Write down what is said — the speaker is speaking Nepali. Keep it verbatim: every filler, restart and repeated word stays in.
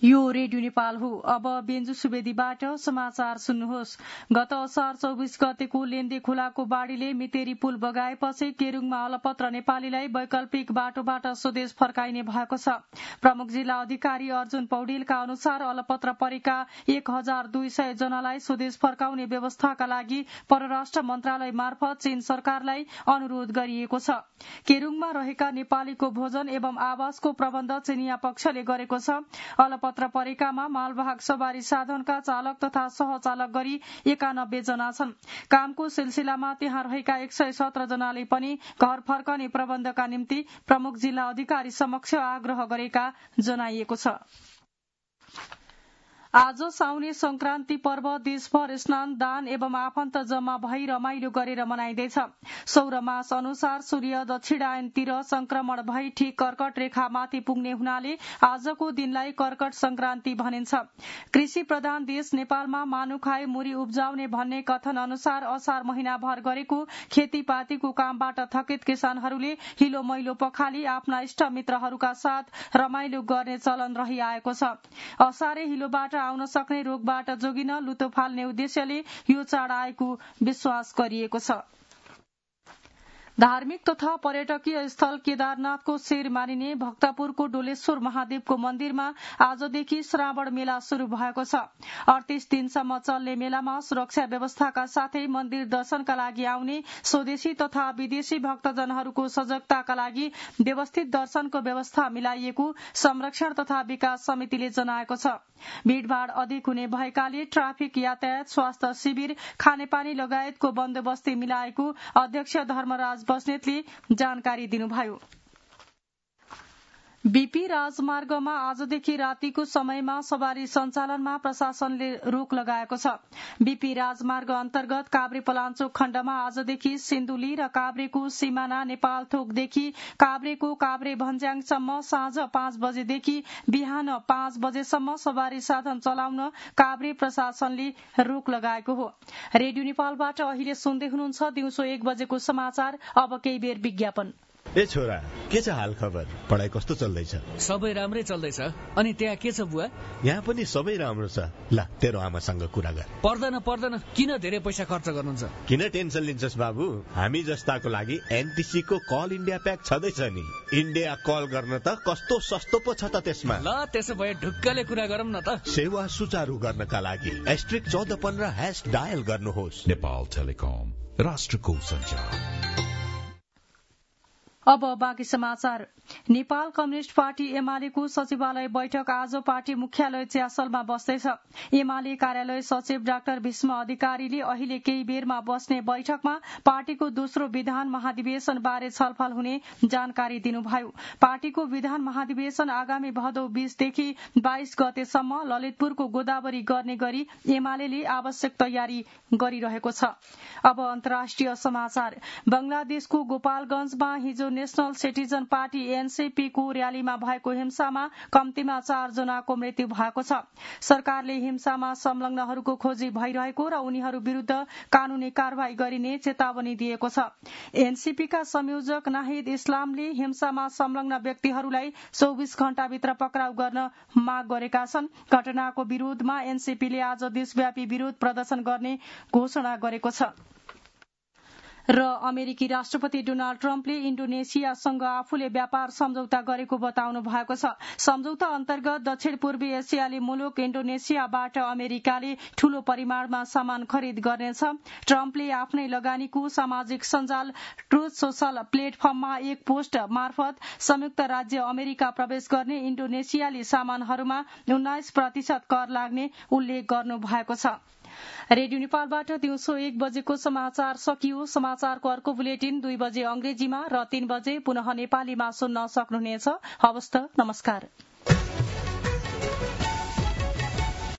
यो रेडियो नेपाल हो। अब बेन्जु सुवेदीबाट समाचार सुन्नुहोस्। गत असार चौबिस गतेको लेन्दे खोलाको बाढ़ीले मितेरी पुल बगाएपछि केरूङमा अलपत्र नेपालीलाई वैकल्पिक बाटोबाट स्वदेश फर्काइने भएको छ। प्रमुख जिल्ला अधिकारी अर्जुन पौडेलका अनुसार अलपत्र परेका एक हजार दुई सय जनालाई स्वदेश फर्काउने व्यवस्थाका लागि परराष्ट्र मन्त्रालय मार्फत चीन सरकारलाई अनुरोध गरिएको छ। केरूङमा रहेका नेपालीको भोजन एवं आवासको प्रबन्ध चीनिया पक्षले गरेको छ। अलपत्र परेकामा मालवाहक सवारी साधनका चालक तथा सहचालक गरी एकानब्बे जना छन्। कामको सिलसिलामा त्यहाँ रहेका एक सय सत्र जनाले पनि घर फर्कने प्रबन्धका निम्ति प्रमुख जिल्ला अधिकारी समक्ष आग्रह गरेका जनाइएको छ। आज साउने संक्रान्ति पर्व देशभर स्नान दान एवं आफन्त जम्मा भई रमाइलो गरेर मनाइँदैछ। सौर मास अनुसार सूर्य दक्षिणायनतिर संक्रमण भई ठिक कर्कट रेखामाथि पुग्ने हुनाले आजको दिनलाई कर्कट संक्रान्ति भनिन्छ। कृषि प्रधान देश नेपालमा मानु खाए मुरी उब्जाउने भन्ने कथन अनुसार असार महिनाभर गरेको खेतीपातीको कामबाट थकित किसानहरूले हिलो मैलो पखाली आफ्ना इष्ट मित्रहरूका साथ रमाइलो गर्ने चलन रहिआएको छ। असारे हिलोबाट आउन सक्ने रोगबाट जोगिन लुतो फाल्ने उद्देश्यले यो चाड आएको विश्वास गरिएको छ। धार्मिक तथा पर्यटकीय स्थल केदारनाथको शेर मानिने भक्तपुरको डोलेश्वर महादेवको मन्दिरमा आजदेखि श्रावण मेला शुरू भएको छ। अडतीस दिनसम्म चल्ने मेलामा सुरक्षा व्यवस्थाका साथै मन्दिर दर्शनका लागि आउने स्वदेशी तथा विदेशी भक्तजनहरूको सजगताका लागि व्यवस्थित दर्शनको व्यवस्था मिलाइएको संरक्षण तथा विकास समितिले जनाएको छ। भीड़भाड़ अधिक हुने भएकाले ट्राफिक यातायात स्वास्थ्य शिविर खानेपानी लगायतको बन्दोबस्ती मिलाएको अध्यक्ष धर्मराज बस्नेतले जानकारी दिनुभयो। बीपी राजमार्गमा आजदेखि रातिको समयमा सवारी सञ्चालनमा प्रशासनले रोक लगाएको छ। बीपी राजमार्ग अन्तर्गत काभ्रे पलाञ्चोक खण्डमा आजदेखि सिन्धुली र काभ्रेको सिमाना नेपाल थोकदेखि काभ्रेको काभ्रे भन्ज्याङसम्म साँझ पाँच बजेदेखि बिहान पाँच बजेसम्म सवारी साधन चलाउन काभ्रे प्रशासनले रोक लगाएको हो। रेडियो नेपालबाट अहिले सुन्दै हुनुहुन्छ दिउँसो एक बजेको समाचार। अब केही बेर विज्ञापन। ए छोरा, के छ हाल खबर? पढाइ कस्तो चल्दैछ? सबै राम्रै चल्दैछ। अनि त्यहाँ के छ बुवा? यहाँ पनि सबै राम्रो छ। ल तेरो आमासँग कुरा गर। पर्दैन पर्दैन, किन धेरै पैसा खर्च गर्नुहुन्छ? किन टेन्सन लिन्छस् बाबु? हामी जस्ताको लागि एनटिसी को कल इन्डिया प्याक छँदैछ नि। इन्डिया कल गर्न त कस्तो सस्तो पो छ त त्यसमा। ल त्यसो भए ढुक्कले कुरा गरौँ न त। सेवा सुचारू गर्नका लागि एस्ट्रिक चौध पन्ध्र ह्याश डायल गर्नुहोस्। नेपाल टेलिकम, राष्ट्रको सञ्चार। अब बाँकी समाचार। नेपाल कम्युनिष्ट पार्टी एमालेको सचिवालय बैठक आज पार्टी मुख्यालय च्यासलमा बस्दैछ। एमाले कार्यालय सचिव डाक्टर भीष्म अधिकारीले अहिले केही बेरमा बस्ने बैठकमा पार्टीको दोस्रो विधान महाधिवेशन बारे छलफल हुने जानकारी दिनुभयो। पार्टीको विधान महाधिवेशन आगामी भदौ बीसदेखि बाइस गतेसम्म ललितपुरको गोदावरी गर्ने गरी एमाले आवश्यक तयारी गरिरहेको छ। अब अन्तर्राष्ट्रिय समाचार। बंगलादेशको गोपालगंजमा हिजो नेशनल सिटिजन पार्टी एनसीपी को र्यालीमा भएको हिंसामा कम्तीमा चार जनाको मृत्यु भएको छ। सरकारले हिंसामा संलग्नहरूको खोजी भइरहेको र उनीहरू विरूद्ध कानूनी कारवाही गरिने चेतावनी दिएको छ। एनसीपीका संयोजक नाहिद इस्लामले हिंसामा संलग्न व्यक्तिहरूलाई चौबिस घण्टाभित्र पक्राउ गर्न माग गरेका छन्। घटनाको विरोधमा एनसीपीले आज देशव्यापी विरोध प्रदर्शन गर्ने घोषणा गरेको छ। र अमेरिकी राष्ट्रपति डोनाल्ड ट्रम्पले इन्डोनेसियासँग आफूले व्यापार सम्झौता गरेको बताउनु भएको छ। सम्झौता अन्तर्गत दक्षिण पूर्वी एसियाली मुलुक इन्डोनेसियाबाट अमेरिकाले ठूलो परिमाणमा सामान खरिद गर्नेछ। ट्रम्पले आफ्नै लगानीको सामाजिक सञ्जाल ट्रुथ सोशल प्लेटफर्ममा एक पोस्ट मार्फत संयुक्त राज्य अमेरिका प्रवेश गर्ने इन्डोनेसियाली सामानहरूमा उन्नाइस प्रतिशत कर लाग्ने उल्लेख गर्नु भएको छ। रेडियो नेपालबाट दिउँसो एक बजेको समाचार सकियो। समाचारको अर्को बुलेटिन दुई बजे अंग्रेजीमा र तीन बजे पुनः नेपालीमा सुन्न सक्नुहुनेछ। हवस् त, नमस्कार।